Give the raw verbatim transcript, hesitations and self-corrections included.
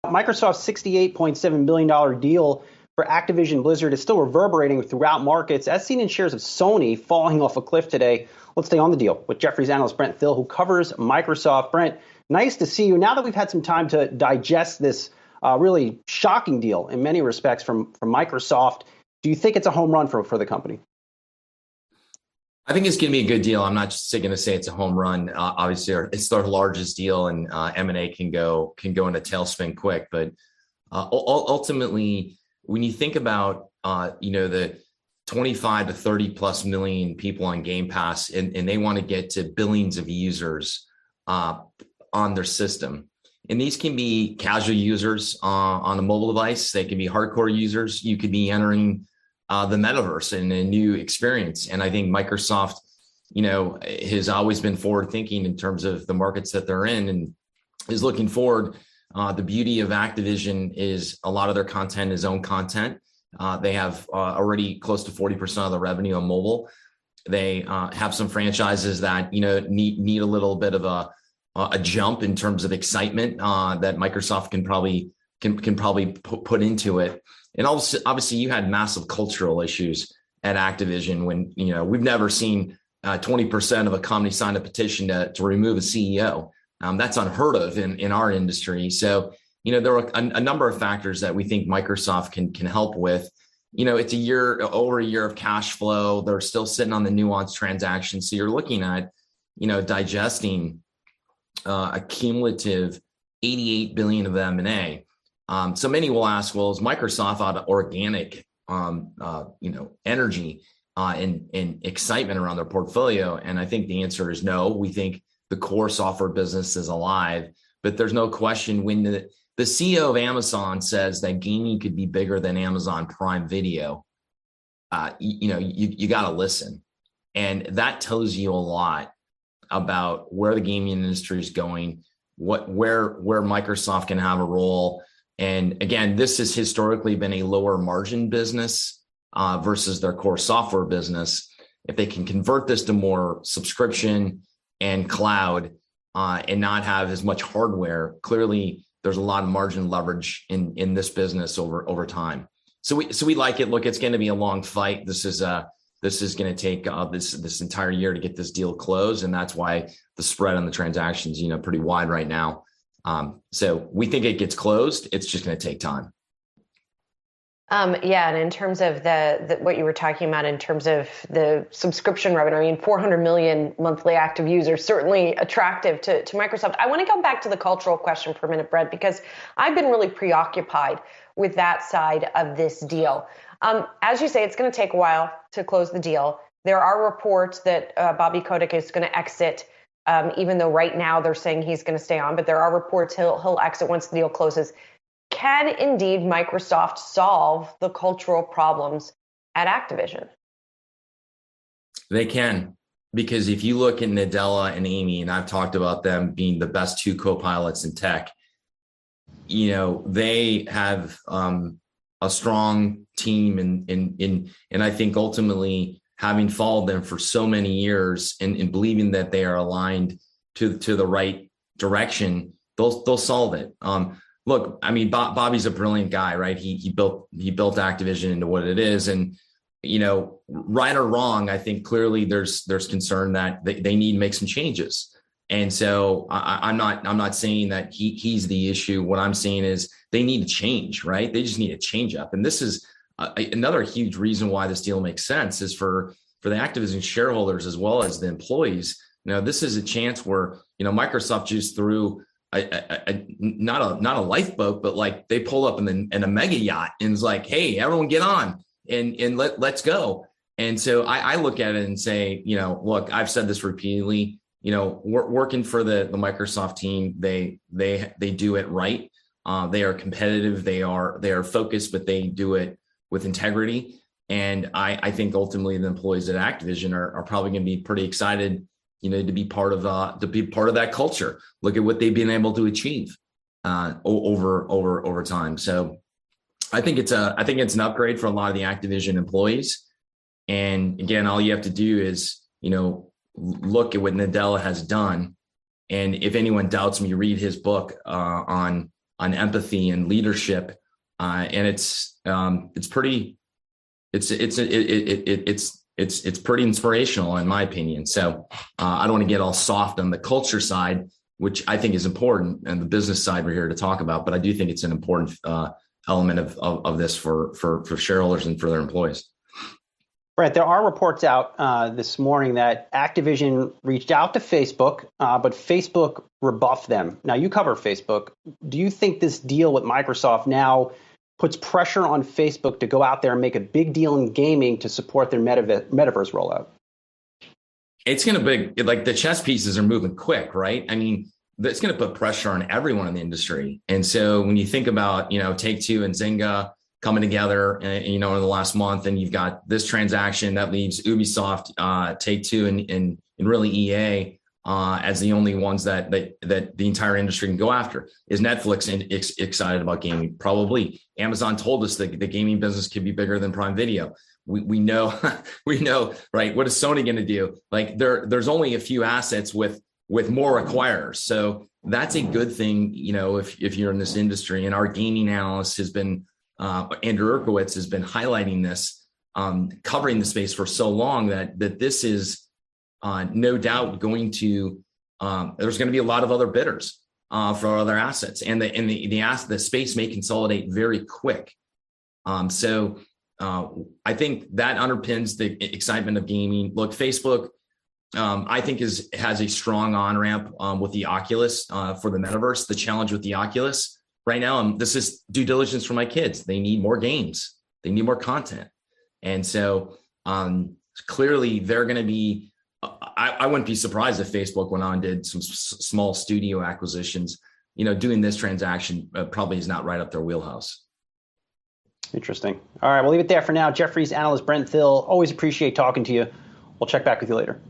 Microsoft's sixty-eight point seven billion dollars deal for Activision Blizzard is still reverberating throughout markets, as seen in shares of Sony falling off a cliff today. Let's stay on the deal with Jefferies analyst Brent Thill, who covers Microsoft. Brent, nice to see you. Now that we've had some time to digest this uh, really shocking deal in many respects from, from Microsoft, do you think it's a home run for, for the company? I think it's going to be a good deal. I'm not just going to say it's a home run. Uh, obviously, it's their largest deal, and uh, M and A can go can go in a tailspin quick. But uh, ultimately, when you think about uh, you know the twenty-five to thirty plus million people on Game Pass, and, and they want to get to billions of users uh, on their system, and these can be casual users uh, on a mobile device. They can be hardcore users. You could be entering Uh, the metaverse and a new experience. And I think Microsoft, you know, has always been forward thinking in terms of the markets that they're in and is looking forward. Uh, the beauty of Activision is a lot of their content is own content. Uh, they have uh, already close to forty percent of the revenue on mobile. They uh, have some franchises that, you know, need, need a little bit of a, a jump in terms of excitement uh, that Microsoft can probably can, can probably put, put into it. And also, obviously, you had massive cultural issues at Activision when, you know, we've never seen uh, twenty percent of a company sign a petition to, to remove a C E O. Um, that's unheard of in, in our industry. So, you know, there are a, a number of factors that we think Microsoft can can help with. You know, it's a year, over a year of cash flow. They're still sitting on the Nuance transaction. So you're looking at, you know, digesting uh, a cumulative eighty-eight billion dollars of M and A. Um, so many will ask, well, is Microsoft out of organic, um, uh, you know, energy uh, and, and excitement around their portfolio? And I think the answer is no. We think the core software business is alive, but there's no question when the, the C E O of Amazon says that gaming could be bigger than Amazon Prime Video, uh, you, you know, you, you got to listen. And that tells you a lot about where the gaming industry is going, what, where, where Microsoft can have a role. And again, this has historically been a lower margin business uh, versus their core software business. If they can convert this to more subscription and cloud uh, and not have as much hardware, clearly there's a lot of margin leverage in, in this business over, over time. So we so we like it. Look, it's going to be a long fight. This is a this is going to take uh, this this entire year to get this deal closed, and that's why the spread on the transactions, you know, pretty wide right now. Um, so we think it gets closed. It's just going to take time. Um, yeah. And in terms of the, the, what you were talking about in terms of the subscription revenue, I mean, four hundred million monthly active users, certainly attractive to, to Microsoft. I want to go back to the cultural question for a minute, Brent, because I've been really preoccupied with that side of this deal. Um, as you say, it's going to take a while to close the deal. There are reports that uh, Bobby Kotick is going to exit. Um, even though right now they're saying he's going to stay on, but there are reports he'll he'll exit once the deal closes. Can indeed Microsoft solve the cultural problems at Activision? They can, because if you look at Nadella and Amy, and I've talked about them being the best two co-pilots in tech, you know, they have um, a strong team, and and and and I think ultimately, having followed them for so many years and, and believing that they are aligned to, to the right direction, they'll they'll solve it. Um, look, I mean, Bob, Bobby's a brilliant guy, right? He he built he built Activision into what it is, and you know, right or wrong, I think clearly there's there's concern that they, they need to make some changes. And so I, I'm not I'm not saying that he he's the issue. What I'm saying is they need to change, right? They just need a change up, and this is. Uh, another huge reason why this deal makes sense is for, for the Activision shareholders as well as the employees. Now, this is a chance where, you know, Microsoft just threw a, a, a, not a not a lifeboat, but like they pull up in, the, in a mega yacht and it's like, hey, everyone get on and and let let's go. And so I, I look at it and say, you know, look, I've said this repeatedly. You know, we're working for the the Microsoft team. They they they do it right. Uh, they are competitive. They are they are focused, but they do it with integrity. And I, I think ultimately the employees at Activision are, are probably going to be pretty excited, you know, to be part of uh, to be part of that culture. Look at what they've been able to achieve uh, over over over time. So I think it's a I think it's an upgrade for a lot of the Activision employees. And again, all you have to do is, you know, look at what Nadella has done. And if anyone doubts me, read his book uh, on on empathy and leadership, uh, and it's um, it's pretty it's it's it, it, it, it's it's it's pretty inspirational in my opinion. So uh, I don't want to get all soft on the culture side, which I think is important, and the business side we're here to talk about. But I do think it's an important uh, element of, of of this for for for shareholders and for their employees. Right. There are reports out uh, this morning that Activision reached out to Facebook, uh, but Facebook rebuffed them. Now, you cover Facebook. Do you think this deal with Microsoft now puts pressure on Facebook to go out there and make a big deal in gaming to support their metav- metaverse rollout? It's going to be like the chess pieces are moving quick, right? I mean, it's going to put pressure on everyone in the industry. And so when you think about, you know, Take-Two and Zynga coming together, uh, you know, in the last month, and you've got this transaction that leaves Ubisoft, uh, Take-Two, and, and and really E A uh, as the only ones that that that the entire industry can go after. Is Netflix in, ex, excited about gaming? Probably. Amazon told us that the gaming business could be bigger than Prime Video. We we know we know, right? What is Sony going to do? Like there there's only a few assets with with more acquirers, so that's a good thing, you know, if if you're in this industry. And our gaming analyst has been. Uh, Andrew Urkowitz has been highlighting this, um, covering the space for so long that that this is uh, no doubt going to. Um, there's going to be a lot of other bidders uh, for other assets, and the and the the, ass, the space may consolidate very quick. Um, so uh, I think that underpins the excitement of gaming. Look, Facebook, um, I think is has a strong on ramp um, with the Oculus uh, for the metaverse. The challenge with the Oculus. Right now, um, this is due diligence for my kids. They need more games. They need more content. And so um, clearly they're going to be, I, I wouldn't be surprised if Facebook went on and did some s- small studio acquisitions. You know, doing this transaction uh, probably is not right up their wheelhouse. Interesting. All right, we'll leave it there for now. Jefferies analyst Brent Thill, always appreciate talking to you. We'll check back with you later.